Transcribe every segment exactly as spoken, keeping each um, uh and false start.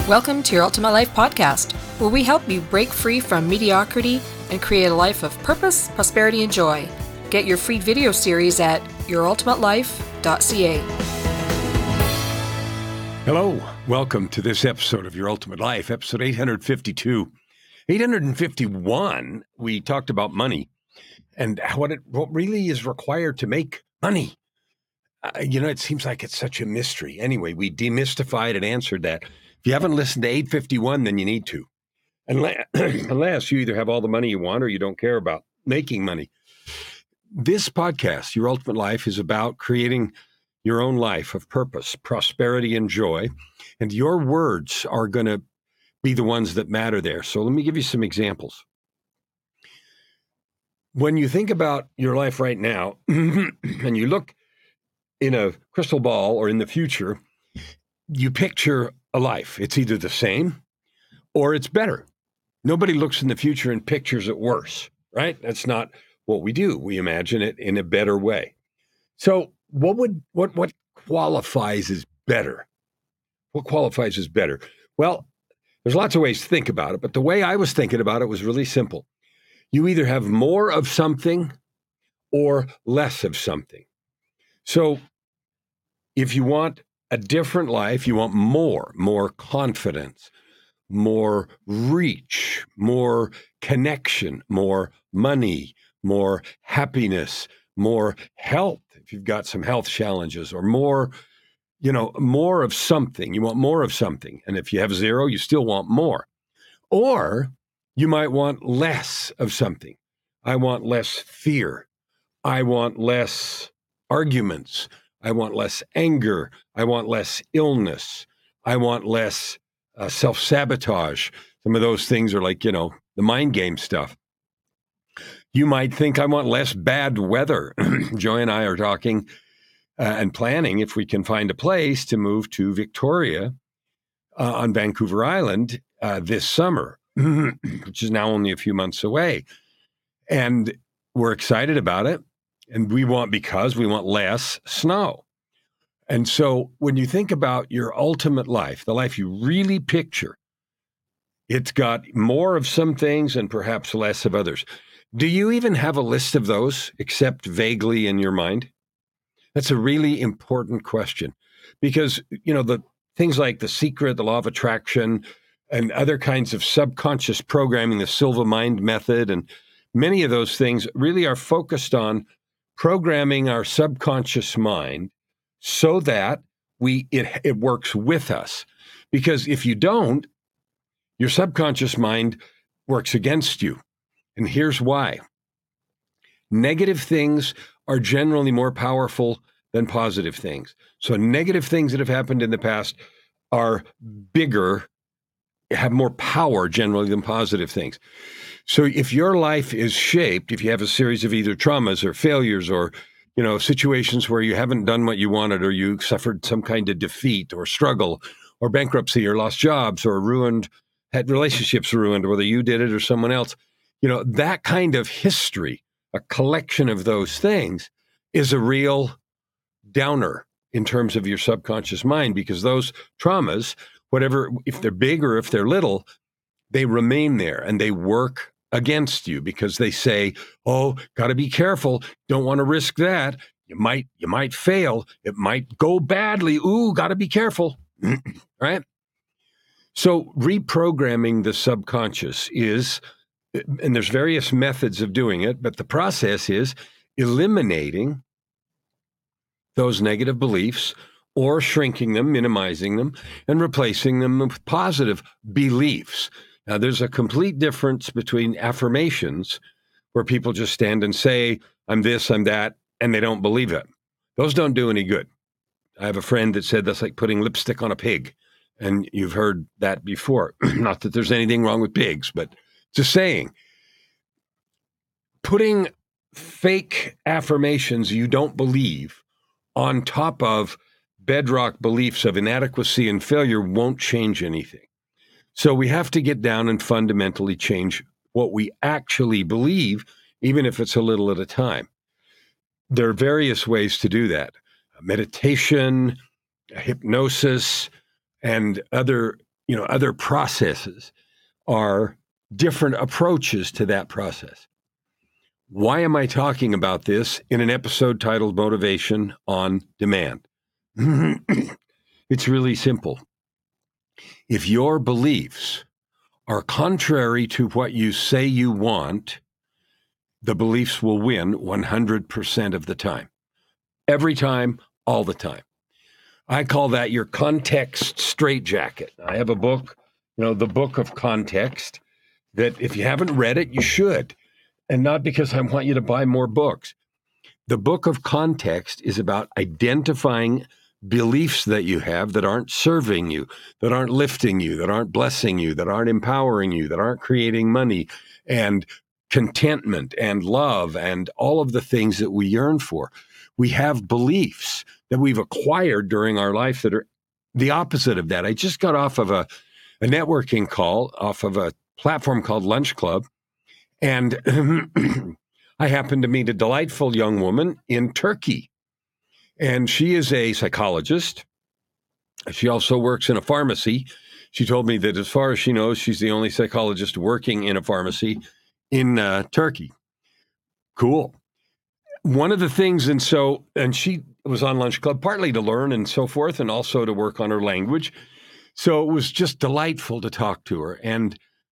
Welcome to Your Ultimate Life podcast, where we help you break free from mediocrity and create a life of purpose, prosperity, and joy. Get your free video series at your ultimate life dot c a. Hello, welcome to this episode of Your Ultimate Life, episode eight hundred fifty-two. eight hundred fifty-one, we talked about money and what it what really is required to make money. Uh, you know, it seems like it's such a mystery. Anyway, we demystified and answered that. If you haven't listened to eight fifty-one, then you need to. Unless, unless you either have all the money you want or you don't care about making money. This podcast, Your Ultimate Life, is about creating your own life of purpose, prosperity, and joy. And your words are going to be the ones that matter there. So let me give you some examples. When you think about your life right now, and you look in a crystal ball or in the future, you picture a life. It's either the same or it's better. Nobody looks in the future and pictures it worse, right? That's not what we do. We imagine it in a better way. So what would what what qualifies as better? What qualifies as better? Well, there's lots of ways to think about it, but the way I was thinking about it was really simple. You either have more of something or less of something. So if you want a different life, you want more, more confidence, more reach, more connection, more money, more happiness, more health, if you've got some health challenges, or more, you know, more of something. You want more of something. And if you have zero, you still want more. Or you might want less of something. I want less fear. I want less arguments. I want less anger. I want less illness. I want less uh, self-sabotage. Some of those things are like, you know, the mind game stuff. You might think I want less bad weather. Joy and I are talking uh, and planning if we can find a place to move to Victoria uh, on Vancouver Island uh, this summer, which is now only a few months away. And we're excited about it. And we want, because we want less snow. And so when you think about your ultimate life, the life you really picture, it's got more of some things and perhaps less of others. Do you even have a list of those, except vaguely in your mind? That's a really important question because, you know, the things like The Secret, the Law of Attraction, and other kinds of subconscious programming, the Silva Mind method, and many of those things really are focused on programming our subconscious mind so that we it, it works with us. Because if you don't, your subconscious mind works against you. And here's why. Negative things are generally more powerful than positive things. So negative things that have happened in the past are bigger, have more power generally than positive things. So if your life is shaped, if you have a series of either traumas or failures or, you know, situations where you haven't done what you wanted or you suffered some kind of defeat or struggle or bankruptcy or lost jobs or ruined, had relationships ruined, whether you did it or someone else, you know, that kind of history, a collection of those things is a real downer in terms of your subconscious mind because those traumas, whatever, if they're big or if they're little, they remain there and they work against you because they say, oh, got to be careful. Don't want to risk that. You might, you might fail. It might go badly. Ooh, got to be careful. Right? So reprogramming the subconscious is, and there's various methods of doing it, but the process is eliminating those negative beliefs or shrinking them, minimizing them, and replacing them with positive beliefs. Now, there's a complete difference between affirmations where people just stand and say, I'm this, I'm that, and they don't believe it. Those don't do any good. I have a friend that said that's like putting lipstick on a pig, and you've heard that before. Not that there's anything wrong with pigs, but it's a saying. Putting fake affirmations you don't believe on top of bedrock beliefs of inadequacy and failure won't change anything. So we have to get down and fundamentally change what we actually believe, even if it's a little at a time. There are various ways to do that. Meditation, hypnosis, and other you know, other processes are different approaches to that process. Why am I talking about this in an episode titled Motivation on Demand? It's really simple. If your beliefs are contrary to what you say you want, the beliefs will win one hundred percent of the time. Every time, all the time. I call that your context straitjacket. I have a book, you know, the Book of Context, that if you haven't read it, you should. And not because I want you to buy more books. The Book of Context is about identifying beliefs that you have that aren't serving you, that aren't lifting you, that aren't blessing you, that aren't empowering you, that aren't creating money and contentment and love and all of the things that we yearn for. We have beliefs that we've acquired during our life that are the opposite of that. I just got off of a, a networking call, off of a platform called Lunch Club, and I happened to meet a delightful young woman in Turkey. And she is a psychologist. She also works in a pharmacy. She told me that as far as she knows, she's the only psychologist working in a pharmacy in uh, Turkey. Cool. One of the things, and so, and she was on Lunch Club partly to learn and so forth, and also to work on her language. So it was just delightful to talk to her. And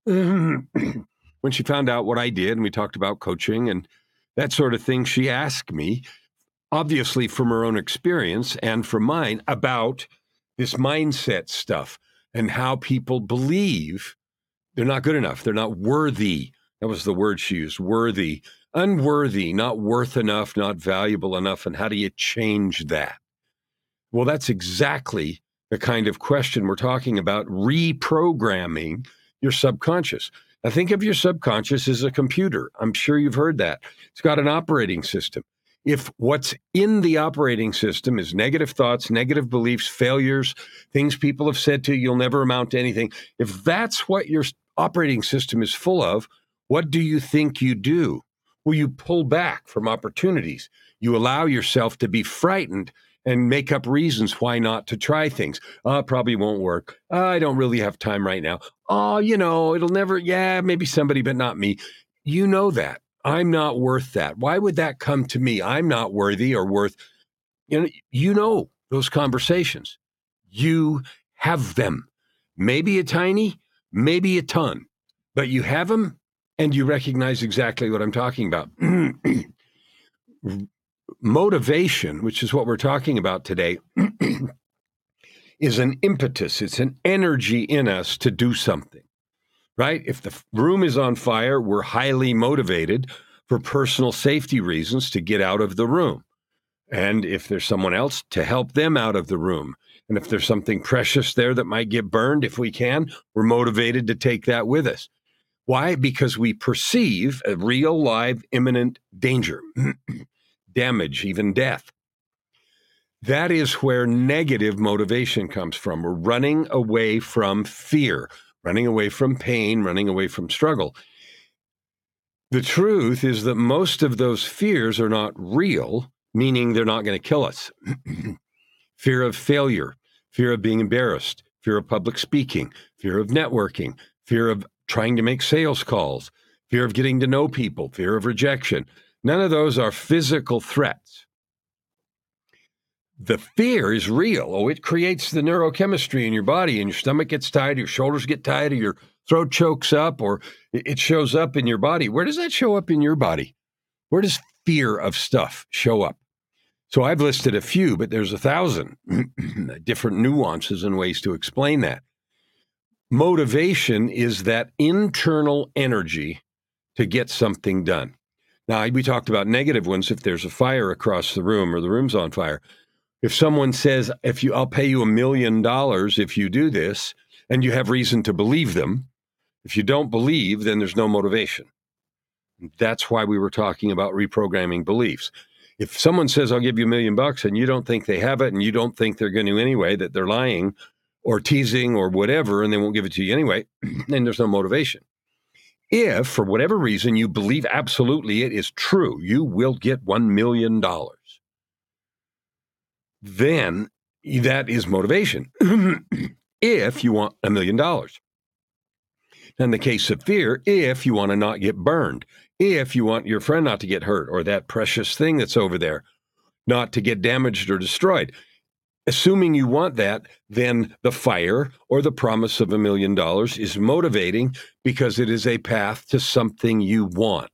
when she found out what I did, and we talked about coaching and that sort of thing, she asked me, obviously from her own experience and from mine, about this mindset stuff and how people believe they're not good enough. They're not worthy. That was the word she used, worthy, unworthy, not worth enough, not valuable enough. And how do you change that? Well, that's exactly the kind of question we're talking about, reprogramming your subconscious. Now, think of your subconscious as a computer. I'm sure you've heard that. It's got an operating system. If what's in the operating system is negative thoughts, negative beliefs, failures, things people have said to you, you'll never amount to anything. If that's what your operating system is full of, what do you think you do? Well, you pull back from opportunities. You allow yourself to be frightened and make up reasons why not to try things. Oh, it probably won't work. Oh, I don't really have time right now. Oh, you know, it'll never, yeah, maybe somebody, but not me. You know that. I'm not worth that. Why would that come to me? I'm not worthy or worth, you know, you know those conversations. You have them. Maybe a tiny, maybe a ton, but you have them and you recognize exactly what I'm talking about. Motivation, which is what we're talking about today, is an impetus. It's an energy in us to do something, right? If the room is on fire, we're highly motivated for personal safety reasons to get out of the room. And if there's someone else, to help them out of the room. And if there's something precious there that might get burned, if we can, we're motivated to take that with us. Why? Because we perceive a real, live, imminent danger. Damage, even death. That is where negative motivation comes from. We're running away from fear, running away from pain, running away from struggle. The truth is that most of those fears are not real, meaning they're not going to kill us. Fear of failure, fear of being embarrassed, fear of public speaking, fear of networking, fear of trying to make sales calls, fear of getting to know people, fear of rejection. None of those are physical threats. The fear is real. Oh, it creates the neurochemistry in your body, and your stomach gets tight, your shoulders get tight, or your throat chokes up, or it shows up in your body. Where does that show up in your body? Where does fear of stuff show up? So I've listed a few, but there's a thousand different nuances and ways to explain that. Motivation is that internal energy to get something done. Now, we talked about negative ones. If there's a fire across the room or the room's on fire, if someone says, "If you, I'll pay you a million dollars if you do this," and you have reason to believe them, if you don't believe, then there's no motivation. That's why we were talking about reprogramming beliefs. If someone says, "I'll give you a million bucks," and you don't think they have it, and you don't think they're going to anyway, that they're lying or teasing or whatever, and they won't give it to you anyway, then there's no motivation. If, for whatever reason, you believe absolutely it is true, you will get one million dollars, then that is motivation. if you want a million dollars. In the case of fear, if you want to not get burned, if you want your friend not to get hurt or that precious thing that's over there not to get damaged or destroyed. Assuming you want that, then the fire or the promise of a million dollars is motivating because it is a path to something you want.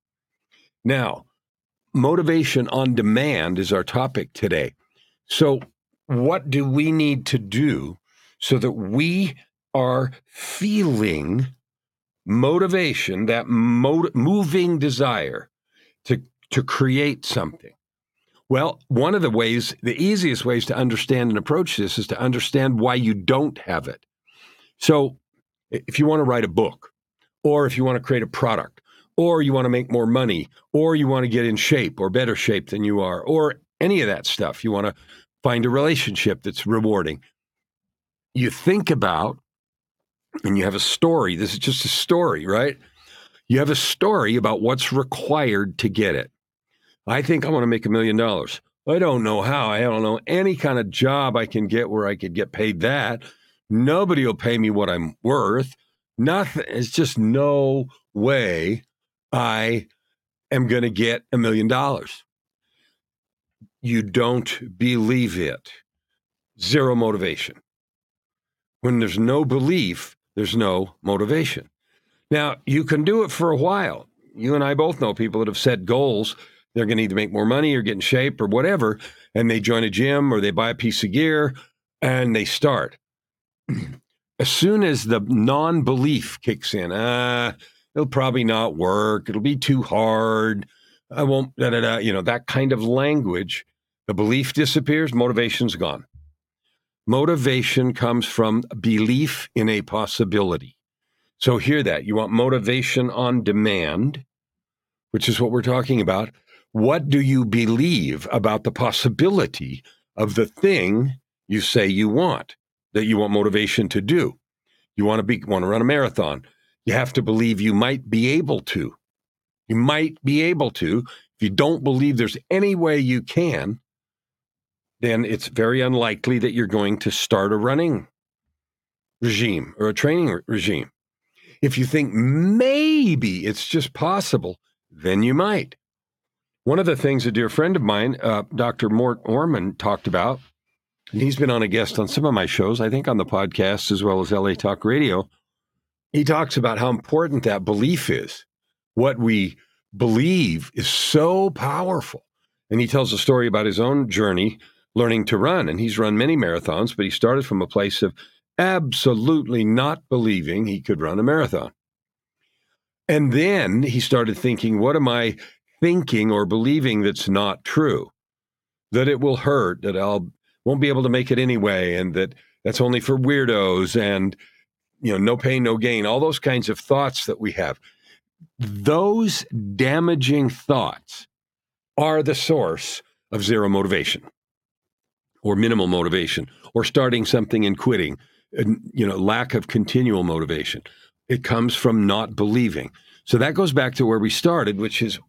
Now, motivation on demand is our topic today. So what do we need to do so that we are feeling motivation, that mo- moving desire to, to create something? Well, one of the ways, the easiest ways to understand and approach this is to understand why you don't have it. So if you want to write a book, or if you want to create a product, or you want to make more money, or you want to get in shape or better shape than you are, or any of that stuff, you want to find a relationship that's rewarding, you think about, and you have a story. This is just a story, right? You have a story about what's required to get it. I think I want to make a million dollars. I don't know how. I don't know any kind of job I can get where I could get paid that. Nobody will pay me what I'm worth. Nothing. It's just no way I am going to get a million dollars. You don't believe it. Zero motivation. When there's no belief, there's no motivation. Now, you can do it for a while. You and I both know people that have set goals. They're going to either make more money or get in shape or whatever, and they join a gym or they buy a piece of gear and they start. As soon as the non-belief kicks in, ah, it'll probably not work. It'll be too hard. I won't, da, da, da, you know, that kind of language. The belief disappears, motivation's gone. Motivation comes from belief in a possibility. So hear that. You want motivation on demand, which is what we're talking about. What do you believe about the possibility of the thing you say you want, that you want motivation to do? You want to be, want to run a marathon. You have to believe you might be able to. You might be able to. If you don't believe there's any way you can, then it's very unlikely that you're going to start a running regime or a training re- regime. If you think maybe it's just possible, then you might. One of the things a dear friend of mine, uh, Doctor Mort Orman, talked about, and he's been on a guest on some of my shows, I think on the podcast as well as L A Talk Radio, he talks about how important that belief is. What we believe is so powerful. And he tells a story about his own journey learning to run. And he's run many marathons, but he started from a place of absolutely not believing he could run a marathon. And then he started thinking, what am I thinking or believing that's not true? That it will hurt, that I'll won't be able to make it anyway, and that that's only for weirdos, and you know, no pain, no gain, all those kinds of thoughts that we have. Those damaging thoughts are the source of zero motivation or minimal motivation or starting something and quitting, and, you know, lack of continual motivation. It comes from not believing. So that goes back to where we started, which is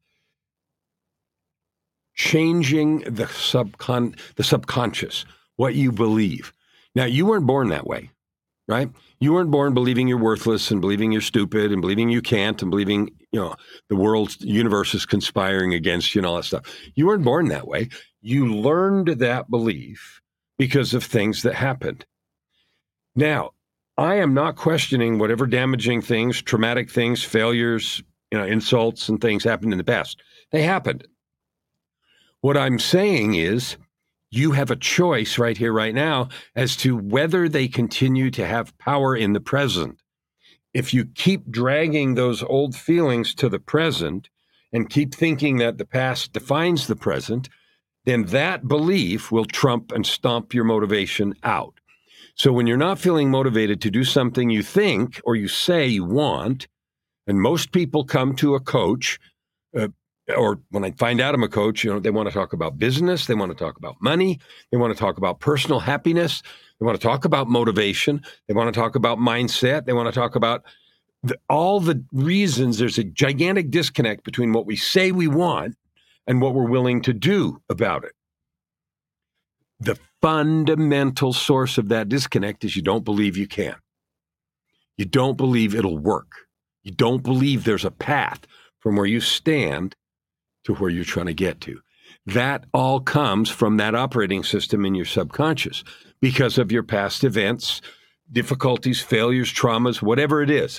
changing the subcon the subconscious, what you believe. Now, you weren't born that way, right? You weren't born believing you're worthless and believing you're stupid and believing you can't and believing, you know, the world's universe is conspiring against you and all that stuff. You weren't born that way. You learned that belief because of things that happened. Now, I am not questioning whatever damaging things, traumatic things, failures, you know, insults and things happened in the past. They happened. What I'm saying is you have a choice right here, right now, as to whether they continue to have power in the present. If you keep dragging those old feelings to the present and keep thinking that the past defines the present, then that belief will trump and stomp your motivation out. So when you're not feeling motivated to do something you think or you say you want, and most people come to a coach, uh, or when I find out I'm a coach, you know, they want to talk about business, they want to talk about money, they want to talk about personal happiness, they want to talk about motivation, they want to talk about mindset, they want to talk about the, all the reasons there's a gigantic disconnect between what we say we want and what we're willing to do about it. The fundamental source of that disconnect is you don't believe you can. You don't believe it'll work. You don't believe there's a path from where you stand to where you're trying to get to. That all comes from that operating system in your subconscious because of your past events, difficulties, failures, traumas, whatever it is.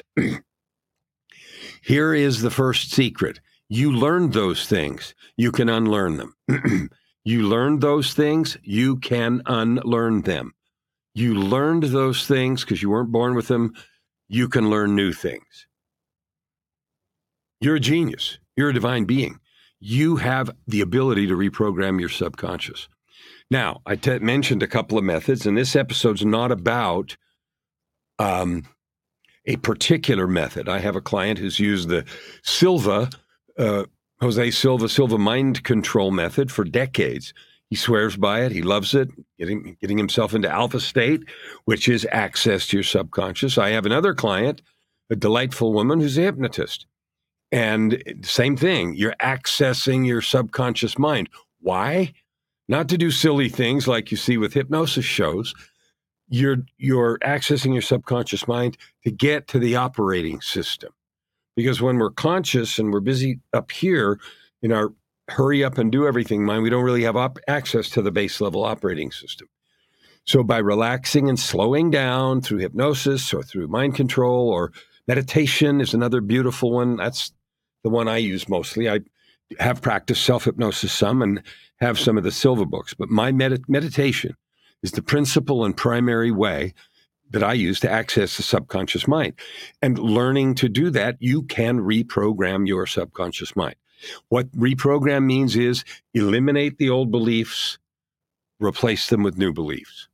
Here is the first secret. You learned those things. You can unlearn them. You learned those things. You can unlearn them. You learned those things because you weren't born with them. You can learn new things. You're a genius. You're a divine being. You have the ability to reprogram your subconscious. Now, I t- mentioned a couple of methods, and this episode's not about um, a particular method. I have a client who's used the Silva, uh, Jose Silva, Silva mind control method for decades. He swears by it. He loves it, getting, getting himself into alpha state, which is access to your subconscious. I have another client, a delightful woman who's a hypnotist. And same thing, you're accessing your subconscious mind. Why? Not to do silly things like you see with hypnosis shows. You're, you're accessing your subconscious mind to get to the operating system. Because when we're conscious and we're busy up here in our hurry up and do everything mind, we don't really have op- access to the base level operating system. So by relaxing and slowing down through hypnosis or through mind control or meditation is another beautiful one. That's the one I use mostly. I have practiced self-hypnosis some and have some of the Silva books, but my med- meditation is the principal and primary way that I use to access the subconscious mind. And learning to do that, you can reprogram your subconscious mind. What reprogram means is eliminate the old beliefs, replace them with new beliefs.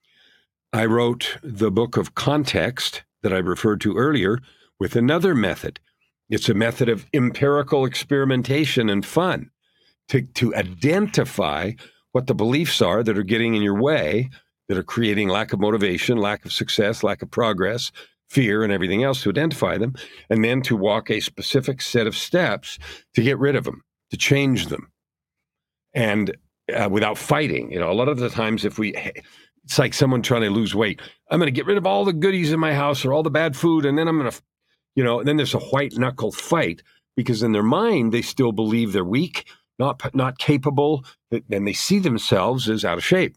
I wrote the book of Context that I referred to earlier with another method. It's a method of empirical experimentation and fun to, to identify what the beliefs are that are getting in your way, that are creating lack of motivation, lack of success, lack of progress, fear, and everything else, to identify them, and then to walk a specific set of steps to get rid of them, to change them, and uh, without fighting. You know, a lot of the times if we, it's like someone trying to lose weight. I'm going to get rid of all the goodies in my house or all the bad food, and then I'm going to, you know, and then there's a white knuckle fight because in their mind, they still believe they're weak, not, not capable, and they see themselves as out of shape.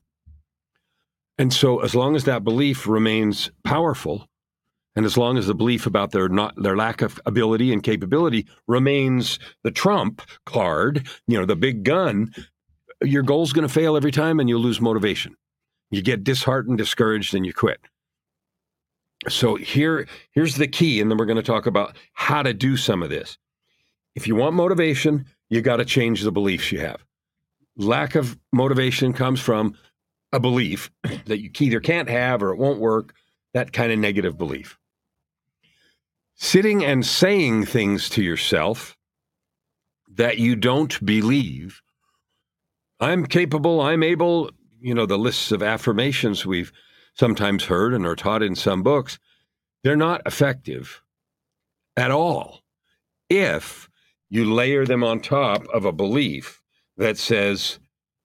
And so as long as that belief remains powerful, and as long as the belief about their not their lack of ability and capability remains the trump card, you know, the big gun, your goal's going to fail every time and you'll lose motivation. You get disheartened, discouraged, and you quit. So here, here's the key, and then we're going to talk about how to do some of this. If you want motivation, you got to change the beliefs you have. Lack of motivation comes from a belief that you either can't have or it won't work, that kind of negative belief. Sitting and saying things to yourself that you don't believe, I'm capable, I'm able, you know, the lists of affirmations we've sometimes heard and are taught in some books, they're not effective at all if you layer them on top of a belief that says,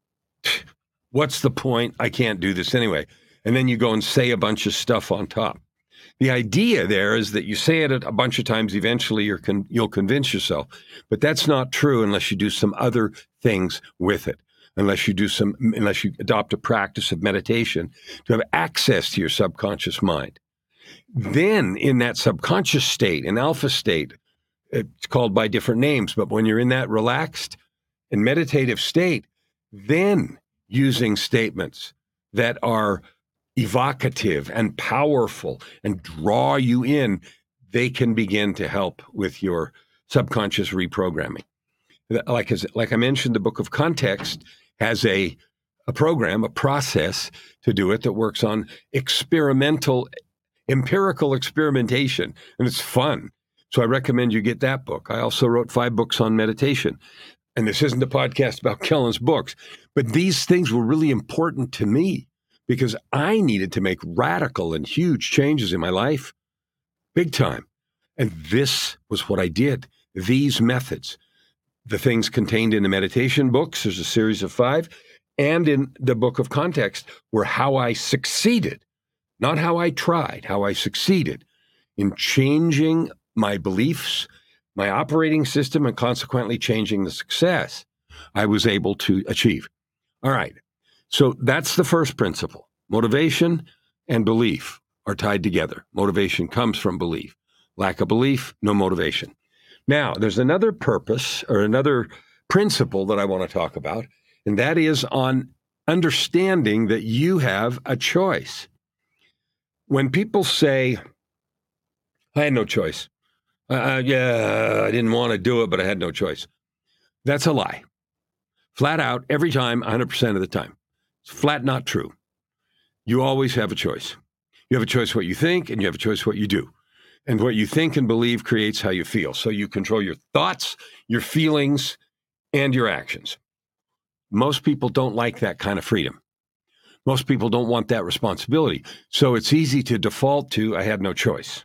what's the point? I can't do this anyway. And then you go and say a bunch of stuff on top. The idea there is that you say it a bunch of times, eventually you're con- you'll convince yourself. But that's not true unless you do some other things with it. Unless you do some, unless you adopt a practice of meditation to have access to your subconscious mind. Then in that subconscious state, an alpha state, it's called by different names, but when you're in that relaxed and meditative state, then using statements that are evocative and powerful and draw you in, they can begin to help with your subconscious reprogramming. Like, as, like I mentioned, the Book of Context has a, a program, a process to do it that works on experimental, empirical experimentation, and it's fun. So I recommend you get that book. I also wrote five books on meditation. And this isn't a podcast about Kellen's books, but these things were really important to me because I needed to make radical and huge changes in my life, big time. And this was what I did. These methods, the things contained in the meditation books, there's a series of five, and in the book of context were how I succeeded, not how I tried, how I succeeded in changing my beliefs, my operating system, and consequently changing the success I was able to achieve. All right. So that's the first principle. Motivation and belief are tied together. Motivation comes from belief. Lack of belief, no motivation. Now, there's another purpose or another principle that I want to talk about, and that is on understanding that you have a choice. When people say, I had no choice. Uh, yeah, I didn't want to do it, but I had no choice. That's a lie. Flat out, every time, one hundred percent of the time. It's flat not true. You always have a choice. You have a choice what you think, and you have a choice what you do. And what you think and believe creates how you feel. So you control your thoughts, your feelings, and your actions. Most people don't like that kind of freedom. Most people don't want that responsibility. So it's easy to default to, I had no choice.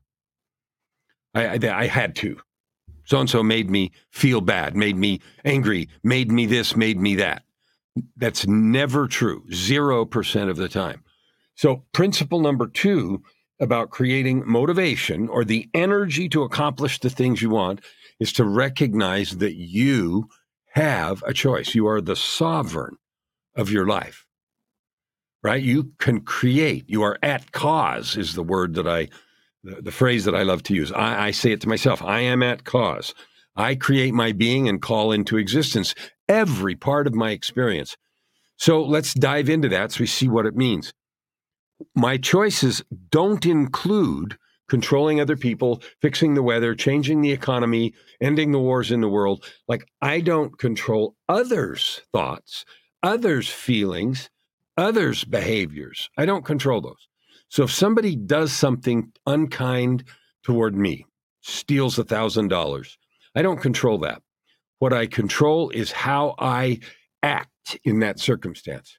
I, I, I had to. So-and-so made me feel bad, made me angry, made me this, made me that. That's never true, zero percent of the time. So principle number two about creating motivation or the energy to accomplish the things you want is to recognize that you have a choice. You are the sovereign of your life, right? You can create. You are at cause is the word that I, the, the phrase that I love to use. I, I say it to myself. I am at cause. I create my being and call into existence every part of my experience. So let's dive into that so we see what it means. My choices don't include controlling other people, fixing the weather, changing the economy, ending the wars in the world. Like, I don't control others' thoughts, others' feelings, others' behaviors. I don't control those. So if somebody does something unkind toward me, steals a thousand dollars, I don't control that. What I control is how I act in that circumstance.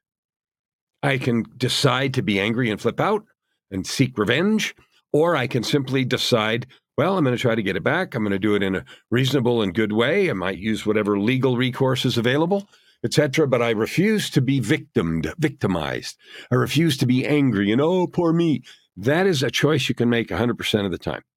I can decide to be angry and flip out and seek revenge, or I can simply decide, well, I'm going to try to get it back. I'm going to do it in a reasonable and good way. I might use whatever legal recourse is available, et cetera, but I refuse to be victimed, victimized. I refuse to be angry and, oh, poor me. That is a choice you can make one hundred percent of the time.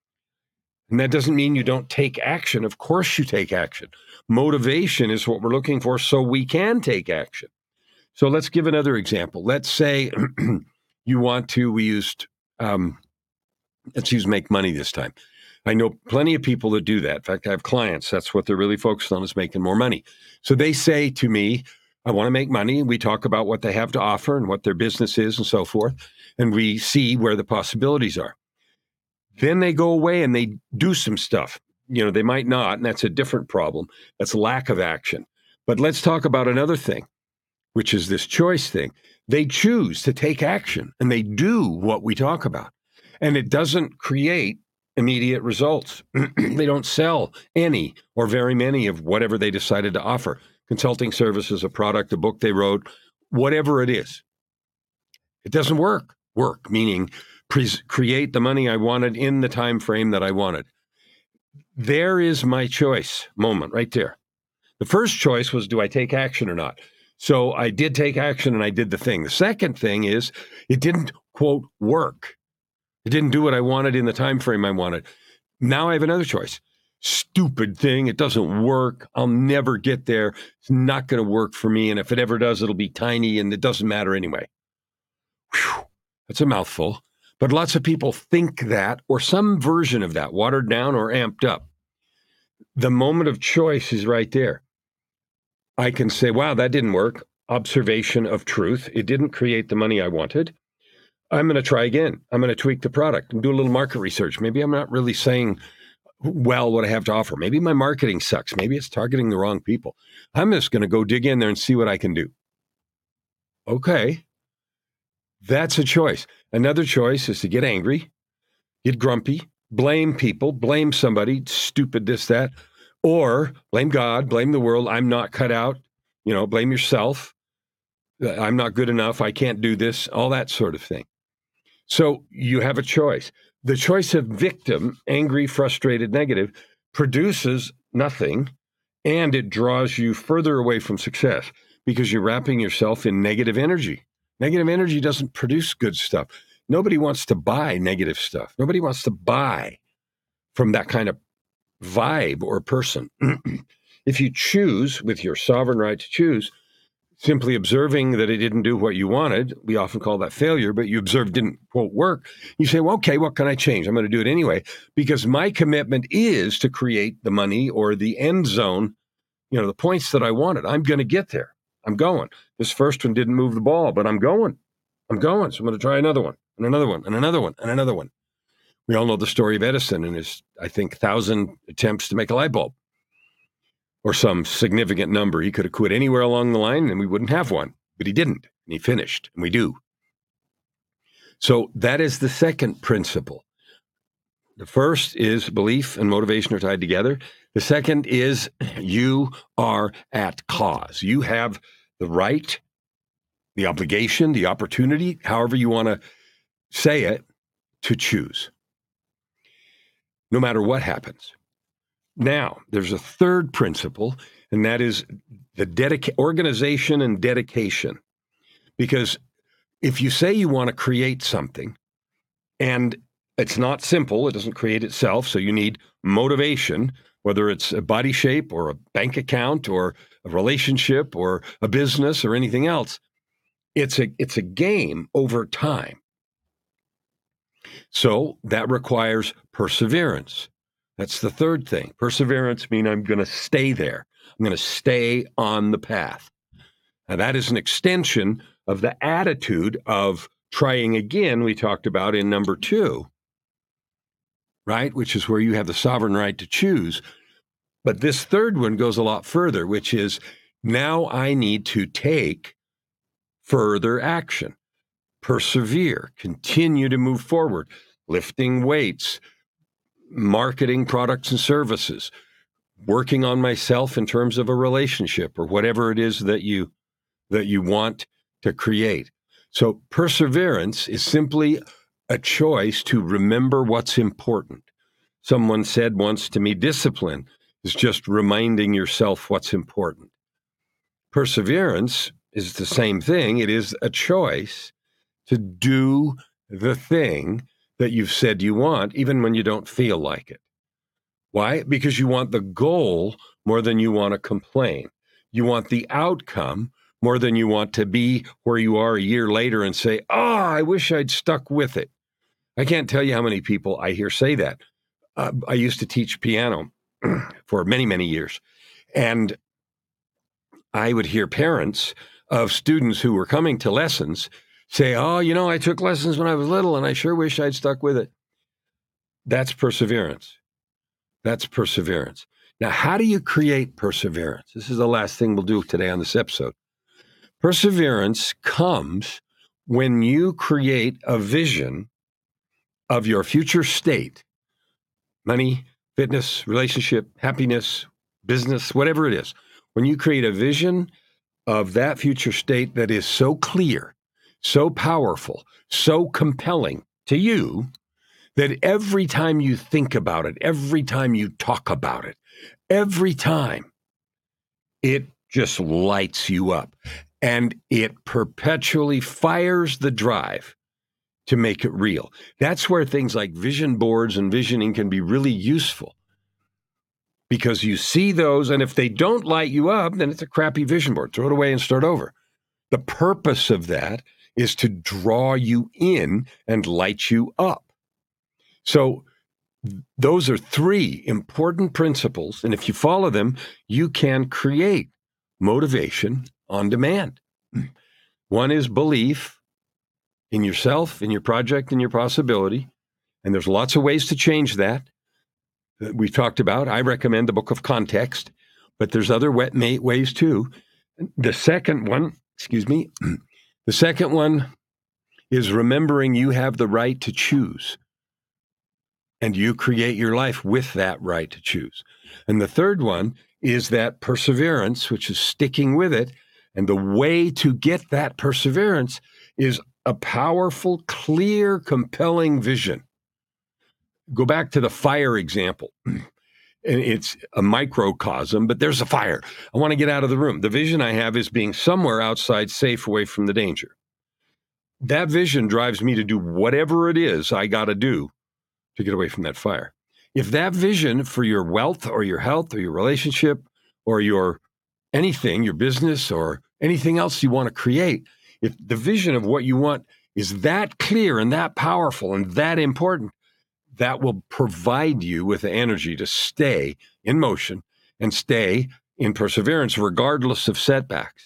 And that doesn't mean you don't take action. Of course you take action. Motivation is what we're looking for so we can take action. So let's give another example. Let's say you want to, we used, um, let's use make money this time. I know plenty of people that do that. In fact, I have clients. That's what they're really focused on, is making more money. So they say to me, I want to make money. We talk about what they have to offer and what their business is and so forth. And we see where the possibilities are. Then they go away and they do some stuff. You know, they might not, and that's a different problem. That's lack of action. But let's talk about another thing, which is this choice thing. They choose to take action and they do what we talk about. And it doesn't create immediate results. They don't sell any or very many of whatever they decided to offer. Consulting services, a product, a book they wrote, whatever it is. It doesn't work. Work, meaning pre- create the money I wanted in the time frame that I wanted. There is my choice moment right there. The first choice was, do I take action or not? So I did take action and I did the thing. The second thing is it didn't, quote, work. It didn't do what I wanted in the time frame I wanted. Now I have another choice. Stupid thing. It doesn't work. I'll never get there. It's not going to work for me. And if it ever does, it'll be tiny and it doesn't matter anyway. Whew, that's a mouthful. But lots of people think that, or some version of that, watered down or amped up. The moment of choice is right there. I can say, wow, that didn't work. Observation of truth. It didn't create the money I wanted. I'm going to try again. I'm going to tweak the product and do a little market research. Maybe I'm not really saying well what I have to offer. Maybe my marketing sucks. Maybe it's targeting the wrong people. I'm just going to go dig in there and see what I can do. Okay. That's a choice. Another choice is to get angry, get grumpy, blame people, blame somebody, stupid this, that, or blame God, blame the world. I'm not cut out, you know, blame yourself. I'm not good enough. I can't do this, all that sort of thing. So you have a choice. The choice of victim, angry, frustrated, negative, produces nothing, and it draws you further away from success because you're wrapping yourself in negative energy. Negative energy doesn't produce good stuff. Nobody wants to buy negative stuff. Nobody wants to buy from that kind of vibe or person. If you choose with your sovereign right to choose, simply observing that it didn't do what you wanted, we often call that failure, but you observed didn't, quote, work. You say, well, okay, what can I change? I'm going to do it anyway, because my commitment is to create the money or the end zone, you know, the points that I wanted. I'm going to get there. I'm going. This first one didn't move the ball, but I'm going. I'm going. So I'm going to try another one and another one and another one and another one. We all know the story of Edison and his, I think, thousand attempts to make a light bulb, or some significant number. He could have quit anywhere along the line and we wouldn't have one, but he didn't, and he finished, and we do. So that is the second principle. The first is belief and motivation are tied together. The second is you are at cause. You have the right, the obligation, the opportunity, however you want to say it, to choose, no matter what happens. Now, there's a third principle, and that is the dedica- organization and dedication. Because if you say you want to create something, and it's not simple, it doesn't create itself, so you need motivation, whether it's a body shape or a bank account or a relationship or a business or anything else, it's a, it's a game over time. So that requires perseverance. That's the third thing. Perseverance means I'm going to stay there. I'm going to stay on the path. Now, that is an extension of the attitude of trying again we talked about in number two, right? Which is where you have the sovereign right to choose. But this third one goes a lot further, which is now I need to take further action, persevere, continue to move forward, lifting weights, marketing products and services, working on myself in terms of a relationship or whatever it is that you that you want to create. So perseverance is simply a choice to remember what's important. Someone said once to me, discipline is just reminding yourself what's important. Perseverance is the same thing. It is a choice to do the thing that you've said you want, even when you don't feel like it. Why? Because you want the goal more than you want to complain. You want the outcome more than you want to be where you are a year later and say, oh, I wish I'd stuck with it. I can't tell you how many people I hear say that. Uh, I used to teach piano for many, many years. And I would hear parents of students who were coming to lessons say, oh, you know, I took lessons when I was little and I sure wish I'd stuck with it. That's perseverance. That's perseverance. Now, how do you create perseverance? This is the last thing we'll do today on this episode. Perseverance comes when you create a vision of your future state, money, fitness, relationship, happiness, business, whatever it is. When you create a vision of that future state that is so clear, so powerful, so compelling to you that every time you think about it, every time you talk about it, every time, it just lights you up and it perpetually fires the drive to make it real. That's where things like vision boards and visioning can be really useful, because you see those, and if they don't light you up, then it's a crappy vision board. Throw it away and start over. The purpose of that is to draw you in and light you up. So those are three important principles, and if you follow them, you can create motivation on demand. One is belief in yourself, in your project, in your possibility, and there's lots of ways to change that that we've talked about. I recommend the Book of Context, but there's other ways too. The second one, excuse me, the second one is remembering you have the right to choose. And you create your life with that right to choose. And the third one is that perseverance, which is sticking with it. And the way to get that perseverance is a powerful, clear, compelling vision. Go back to the fire example. and it's a microcosm, but there's a fire. I want to get out of the room. The vision I have is being somewhere outside, safe, away from the danger. That vision drives me to do whatever it is I got to do to get away from that fire. If that vision for your wealth or your health or your relationship or your anything, your business or anything else you want to create, if the vision of what you want is that clear and that powerful and that important, that will provide you with the energy to stay in motion and stay in perseverance regardless of setbacks.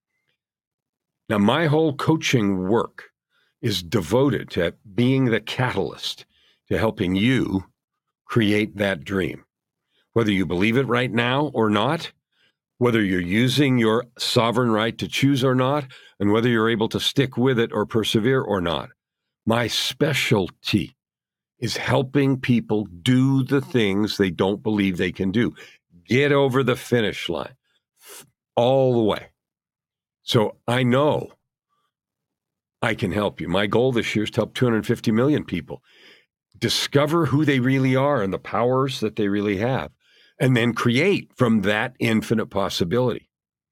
Now, my whole coaching work is devoted to being the catalyst to helping you create that dream. Whether you believe it right now or not, whether you're using your sovereign right to choose or not, and whether you're able to stick with it or persevere or not. My specialty is helping people do the things they don't believe they can do. Get over the finish line all the way. So I know I can help you. My goal this year is to help two hundred fifty million people discover who they really are and the powers that they really have, and then create from that infinite possibility.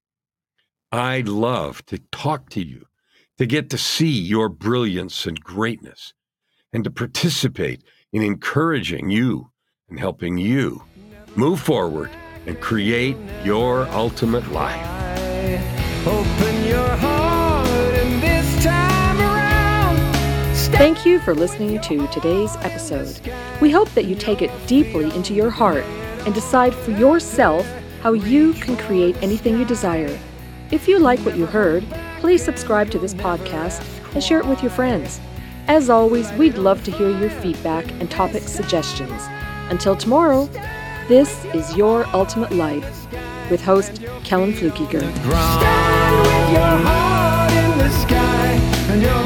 I'd love to talk to you, to get to see your brilliance and greatness, and to participate in encouraging you and helping you move forward and create your ultimate life. Open your heart and this time around. Thank you for listening to today's episode. We hope that you take it deeply into your heart and decide for yourself how you can create anything you desire. If you like what you heard, please subscribe to this podcast and share it with your friends. As always, we'd love to hear your feedback and topic suggestions. Until tomorrow, this is Your Ultimate Life with host Kellen Flukiger. Stand with your heart in the sky and your